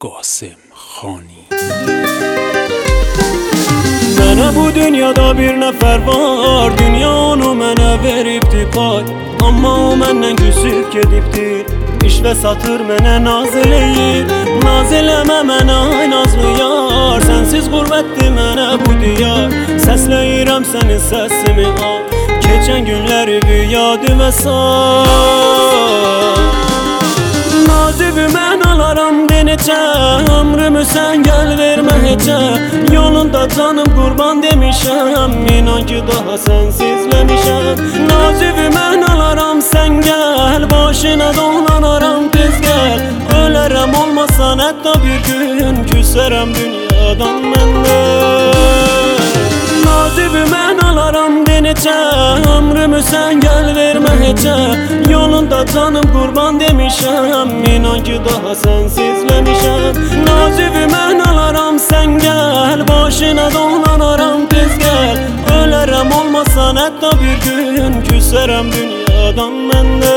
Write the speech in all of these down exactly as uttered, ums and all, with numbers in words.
Qasım Xani. Mənə bu dünyada bir nəfər var, dünya onu mənə veribdi pay. Amma o məndən küsüb gedibdir, iş və satır mənə naz eləyir. Naz eləmə mənə ay nazlı yar, sənsiz qürbətdir mənə bu diyar. Səsləyirəm sənin səsimi al, keçən günləri bir yadı və sal. Nazibi mən alaram denecə, ömrümü sən gəl vermə heçə. Yolunda canım qurban demişəm, inan ki daha sənsizləmişəm. Nazibi mən alaram sən gəl, başına dolanaram tez gəl. Ölərəm olmasan hətta bir gün, küsərəm dünyadan məndə. Nazibi mən alaram denecə, ömrümü sən gəl vermə heçə. Yolunda canım qurban demişəm, inan ki daha sənsizləmişəm. Nazibi mən alaram sən gəl, başına dolanaram tez gəl. Ölərəm olmasan hətta bir gün, küsərəm dünyadan məndə.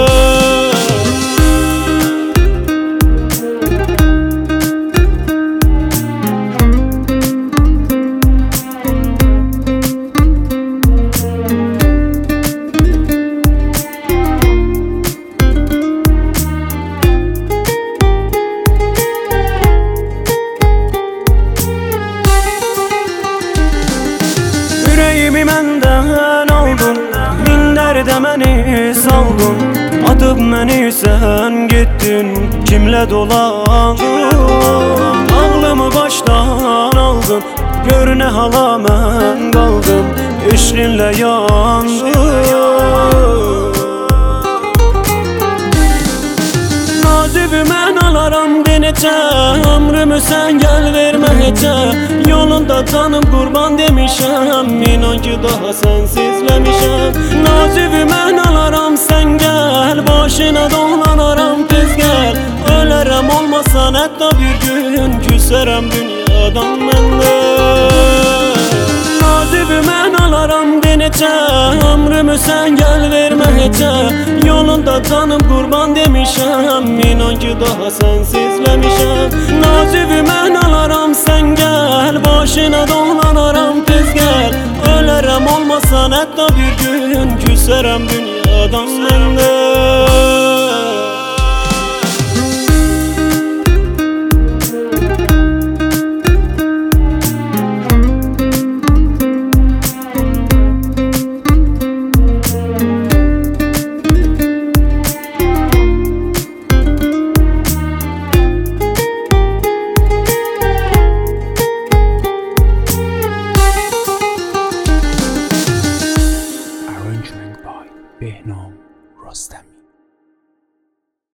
Ürəyimi məndən aldın, min dərdə məni saldın. Atıb məni sən getdin, kimlə dolandın. Ağlımı başdan aldın, gör nə hala mən qaldım, eşqinlə yandım. Nazibi mən alaram denecə, ömrümü sən gəl vermə heçə. Yolunda canım qurban demişəm, inan ki daha sənsizləmişəm. Nazibi mən alaram sən gəl, başına dolanaram tez gəl. Ölərəm olmasan hətta bir gün, küsərəm dünyadan məndə. Nazibi mən alaram denecə, ömrümü sən gəl vermə heçə. Yolunda canım qurban demişəm, inan ki daha sənsizləmişəm. Nazibi mən alaram sən gəl, başına dolanaram tez gəl. Ölərəm olmasan hətta bir gün, küsərəm dünyadan məndə. Arrangement by Behnam Rostami.